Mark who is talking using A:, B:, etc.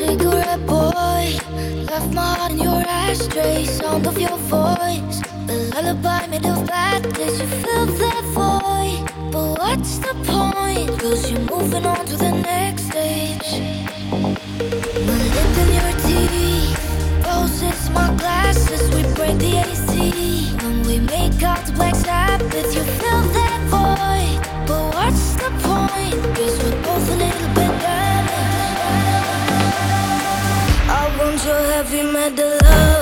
A: Cigarette boy, left my heart in your ashtray. Sound of your voice, the lullaby made of bad days. You fill that void, but what's the point? Cause you're moving on to the next stage. My lip in your teeth, roses, my glasses. We break the AC when we make out to Black Sabbath. You fill that void, but what's the point? Cause we're both a little bit damaged. I want your heavy metal love.